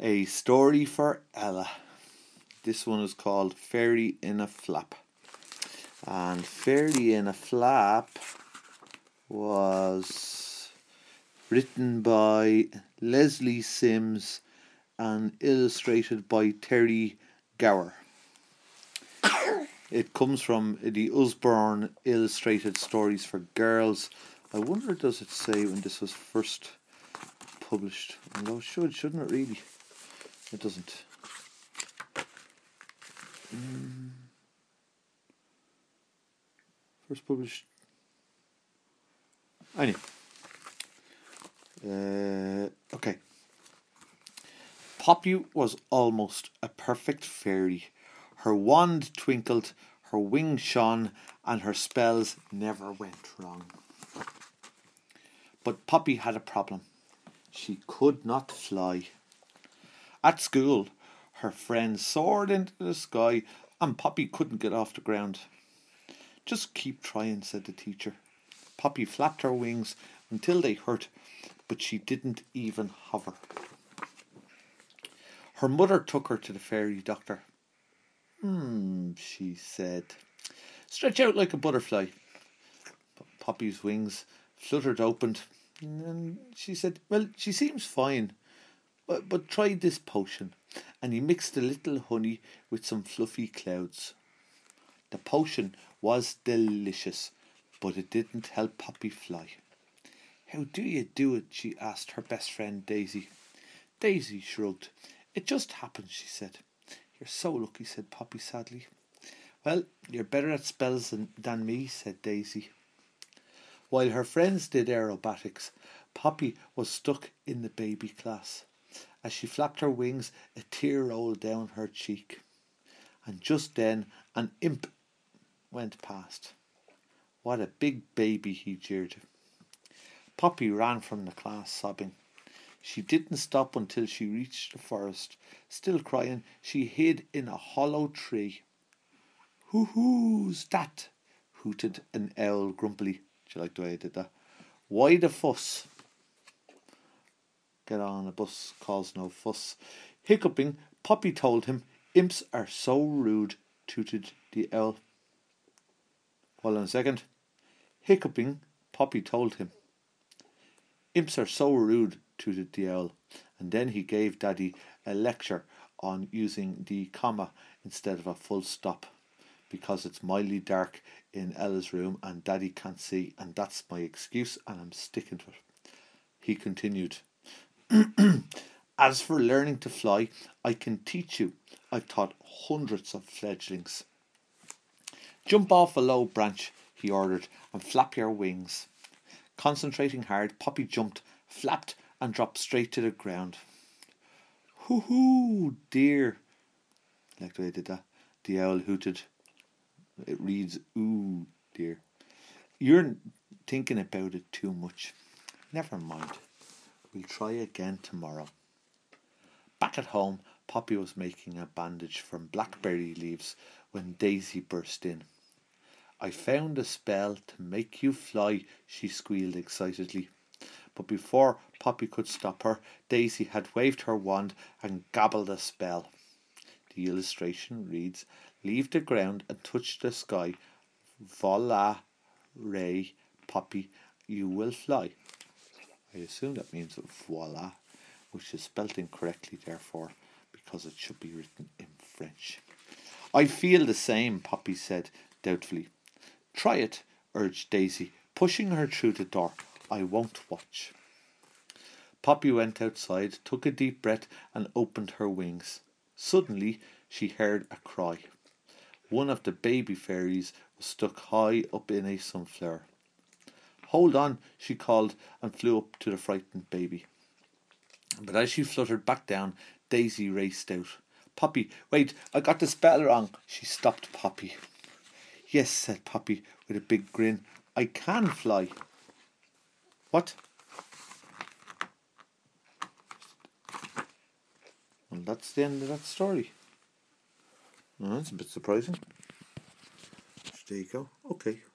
A story for Ella. This one is called Fairy in a Flap. And Fairy in a Flap was written by Leslie Sims and illustrated by Terry Gower. It comes from the Usborne Illustrated Stories for Girls. I wonder, does it say when this was first published? No, it shouldn't it really? It doesn't. First published. Anyway. Okay. Poppy was almost a perfect fairy. Her wand twinkled, her wings shone, and her spells never went wrong. But Poppy had a problem. She could not fly. At school, her friends soared into the sky and Poppy couldn't get off the ground. Just keep trying, said the teacher. Poppy flapped her wings until they hurt, but she didn't even hover. Her mother took her to the fairy doctor. She said. Stretch out like a butterfly. Poppy's wings fluttered open, and she said, well, she seems fine, but try this potion. And he mixed a little honey with some fluffy clouds. The potion was delicious, but it didn't help Poppy fly. How do you do it? She asked her best friend Daisy. Daisy shrugged. It just happened, she said. You're so lucky, said Poppy sadly. Well, you're better at spells than me, said Daisy. While her friends did aerobatics, Poppy was stuck in the baby class. As she flapped her wings, a tear rolled down her cheek. And just then, an imp went past. What a big baby, he jeered. Poppy ran from the class, sobbing. She didn't stop until she reached the forest. Still crying, she hid in a hollow tree. Who's that? Hooted an owl grumpily. Do you like the way I did that? Why the fuss? Get on a bus, cause no fuss. Hiccuping, Poppy told him, imps are so rude, tooted the owl. Hold on a second. Hiccuping, Poppy told him. Imps are so rude, tooted the owl, and then he gave Daddy a lecture on using the comma instead of a full stop, because it's mildly dark in Ella's room and Daddy can't see, and that's my excuse and I'm sticking to it. He continued, as for learning to fly, I can teach you. I've taught hundreds of fledglings. Jump off a low branch, he ordered, and flap your wings. Concentrating hard, Poppy jumped, flapped, and dropped straight to the ground. Hoo, dear. Like the way I did that. The owl hooted. It reads, ooh, dear. You're thinking about it too much. Never mind. We'll try again tomorrow. Back at home, Poppy was making a bandage from blackberry leaves when Daisy burst in. I found a spell to make you fly, she squealed excitedly. But before Poppy could stop her, Daisy had waved her wand and gabbled a spell. The illustration reads, leave the ground and touch the sky. Voila, Ray, Poppy, you will fly. I assume that means voila, which is spelt incorrectly, therefore, because it should be written in French. I feel the same, Poppy said doubtfully. Try it, urged Daisy, pushing her through the door. I won't watch. Poppy went outside, took a deep breath, and opened her wings. Suddenly, she heard a cry. One of the baby fairies was stuck high up in a sunflower. Hold on, she called, and flew up to the frightened baby. But as she fluttered back down, Daisy raced out. Poppy, wait, I got the spell wrong. She stopped Poppy. Yes, said Poppy with a big grin. I can fly. What? Well, that's the end of that story. Oh, that's a bit surprising. There you go. Okay.